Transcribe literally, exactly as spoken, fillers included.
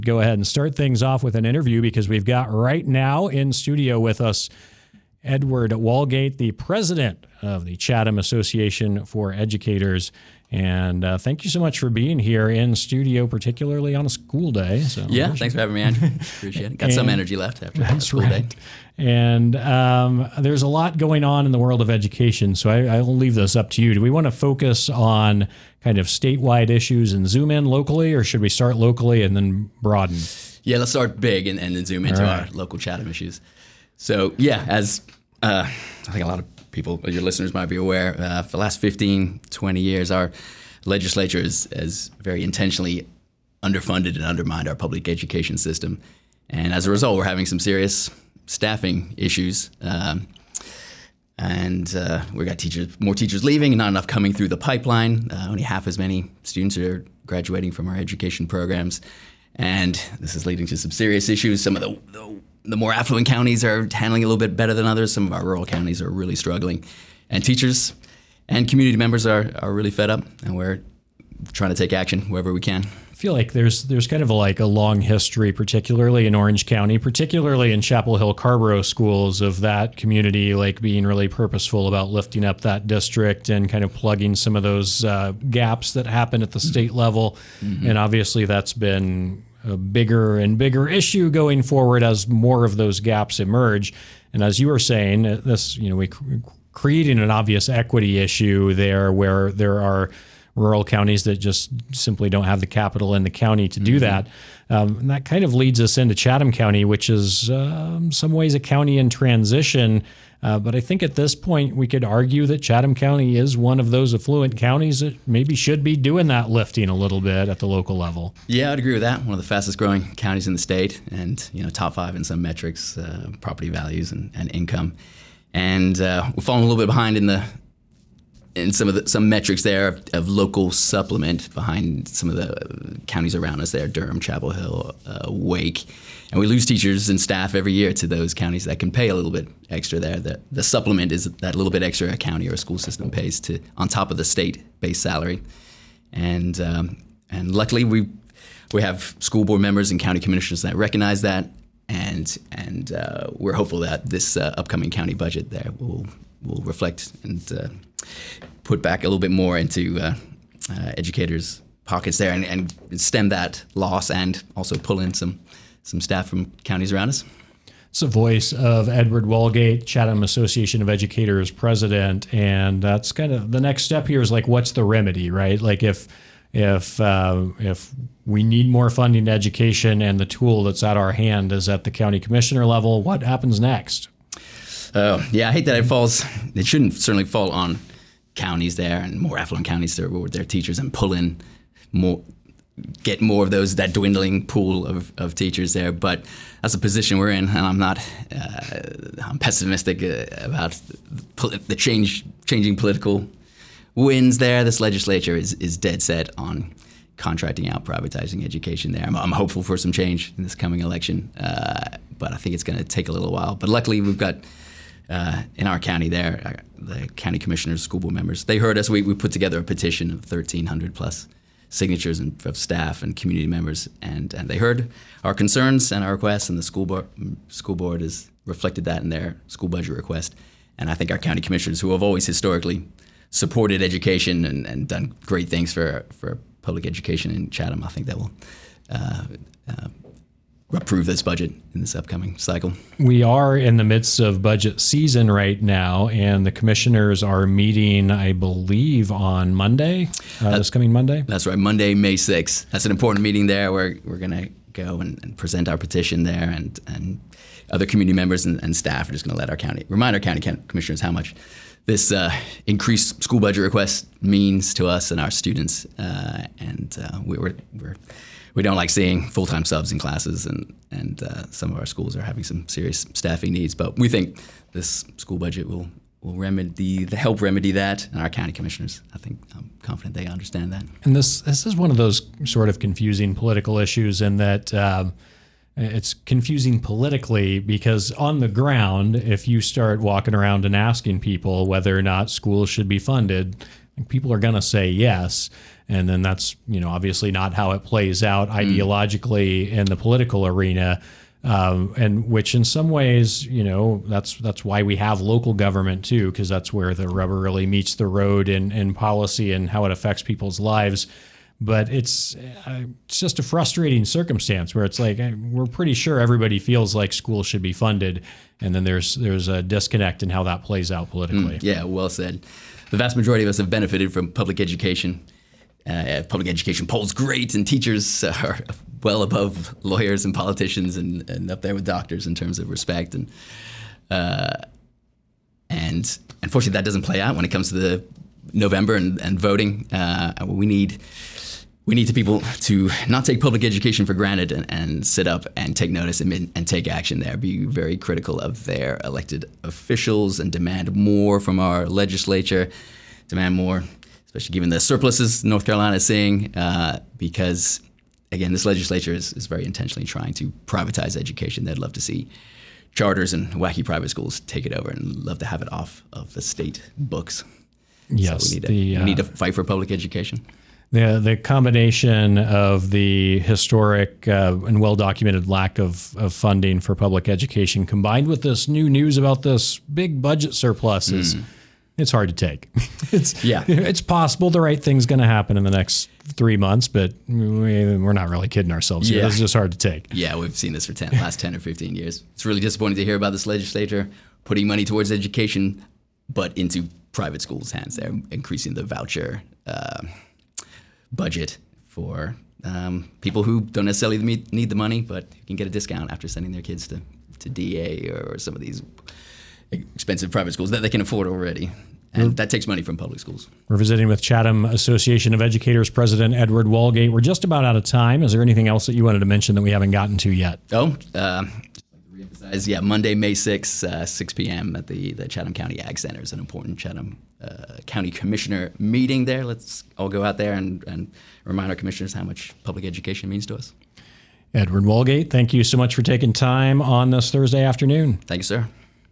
Go ahead and start things off with an interview because we've got right now in studio with us Edward Walgate, the president of the Chatham Association for Educators. And uh, thank you so much for being here in studio, particularly on a school day. So yeah, thanks for having me, Andrew. Appreciate it. Got and, some energy left after a school right. day. And um, there's a lot going on in the world of education, so I, I'll leave this up to you. Do we want to focus on kind of statewide issues and zoom in locally, or should we start locally and then broaden? Yeah, let's start big and, and then zoom into right. our local Chatham issues. So yeah, as uh, I think a lot of people, your listeners might be aware, uh, for the last fifteen, twenty years, our legislature has, has very intentionally underfunded and undermined our public education system. And as a result, we're having some serious staffing issues. Um, and uh, we've got teachers, more teachers leaving and not enough coming through the pipeline. Uh, only half as many students are graduating from our education programs. And this is leading to some serious issues. Some of the, the, the more affluent counties are handling it a little bit better than others. Some of our rural counties are really struggling. And teachers and community members are, are really fed up, and we're trying to take action wherever we can. I feel like there's there's kind of a, like a long history, particularly in Orange County, particularly in Chapel Hill Carrboro schools, of that community like being really purposeful about lifting up that district and kind of plugging some of those uh, gaps that happen at the state level. Mm-hmm. And obviously that's been a bigger and bigger issue going forward as more of those gaps emerge. And as you were saying, this, you know, we creating an obvious equity issue there where there are rural counties that just simply don't have the capital in the county to do mm-hmm. that. Um, and that kind of leads us into Chatham County, which is uh, in some ways a county in transition. Uh, but I think at this point we could argue that Chatham County is one of those affluent counties that maybe should be doing that lifting a little bit at the local level. Yeah, I'd agree with that. One of the fastest growing counties in the state, and you know, top five in some metrics, uh, property values and, and income. And uh, we're falling a little bit behind in the in some of the some metrics there of, of local supplement behind some of the counties around us there, Durham, Chapel Hill, uh, Wake. And we lose teachers and staff every year to those counties that can pay a little bit extra there. The, the supplement is that little bit extra a county or a school system pays to on top of the state-based salary. And um, and luckily we we have school board members and county commissioners that recognize that, and and uh, we're hopeful that this uh, upcoming county budget there will will reflect and uh, put back a little bit more into uh, uh, educators' pockets there, and, and stem that loss, and also pull in some some staff from counties around us. It's the voice of Edward Walgate, Chatham Association of Educators president, and that's kind of the next step here is like, what's the remedy, right? Like if if uh, if we need more funding to education and the tool that's at our hand is at the county commissioner level, what happens next? Oh, yeah, I hate that it falls, it shouldn't certainly fall on counties there and more affluent counties to reward their teachers and pull in more, get more of those, that dwindling pool of, of teachers there. But that's a position we're in, and I'm not, uh, I'm pessimistic uh, about the change, changing political winds there. This legislature is, is dead set on contracting out, privatizing education there. I'm, I'm hopeful for some change in this coming election, uh, but I think it's going to take a little while. But luckily we've got, Uh, in our county there, uh, the county commissioners, school board members, they heard us. We, we put together a petition of thirteen hundred plus signatures and, of staff and community members, and, and they heard our concerns and our requests, and the school board, school board has reflected that in their school budget request. And I think our county commissioners, who have always historically supported education and, and done great things for, for public education in Chatham, I think that will uh, uh, approve this budget in this upcoming cycle. We are in the midst of budget season right now, and the commissioners are meeting, I believe, on Monday, uh, this coming Monday. That's right, Monday, May sixth. That's an important meeting there where we're going to go and, and present our petition there, and, and other community members and, and staff are just going to let our county, remind our county commissioners how much this uh, increased school budget request means to us and our students. Uh, and uh, we, we're, we're We don't like seeing full-time subs in classes, and, and uh, some of our schools are having some serious staffing needs. But we think this school budget will, will remedy, help remedy that, and our county commissioners, I think, I'm confident they understand that. And this this is one of those sort of confusing political issues in that um, it's confusing politically because on the ground, if you start walking around and asking people whether or not schools should be funded, people are going to say yes. And then that's, you know, obviously not how it plays out ideologically in the political arena. Um, and which in some ways, you know, that's that's why we have local government too, because that's where the rubber really meets the road in, in policy and how it affects people's lives. But it's uh, it's just a frustrating circumstance where it's like we're pretty sure everybody feels like schools should be funded, and then there's there's a disconnect in how that plays out politically. Mm, yeah, well said. The vast majority of us have benefited from public education. Uh, public education polls great, and teachers are well above lawyers and politicians, and, and up there with doctors in terms of respect. And uh, and unfortunately, that doesn't play out when it comes to the November and, and voting. Uh, we need we need the people to not take public education for granted and, and sit up and take notice and, and take action there. Be very critical of their elected officials and demand more from our legislature. Demand more. Especially given the surpluses North Carolina is seeing, uh, because, again, this legislature is, is very intentionally trying to privatize education. They'd love to see charters and wacky private schools take it over and love to have it off of the state books. Yes. So we need to, the, uh, we need to fight for public education. The, the combination of the historic uh, and well-documented lack of, of funding for public education combined with this new news about this big budget surplus is... Mm. It's hard to take. It's yeah. It's possible the right thing's going to happen in the next three months, but we, we're not really kidding ourselves here. Yeah. It's just hard to take. Yeah, we've seen this for ten, last ten or fifteen years. It's really disappointing to hear about this legislature putting money towards education, but into private schools' hands. They're increasing the voucher uh, budget for um, people who don't necessarily need the money, but who can get a discount after sending their kids to, to D A or some of these expensive private schools that they can afford already. And that takes money from public schools. We're visiting with Chatham Association of Educators President Edward Walgate. We're just about out of time. Is there anything else that you wanted to mention that we haven't gotten to yet? Oh, uh, reemphasize, yeah, Monday, May sixth, uh, six p.m. at the, the Chatham County Ag Center is an important Chatham uh, County Commissioner meeting there. Let's all go out there and, and remind our commissioners how much public education means to us. Edward Walgate, thank you so much for taking time on this Thursday afternoon. Thank you, sir.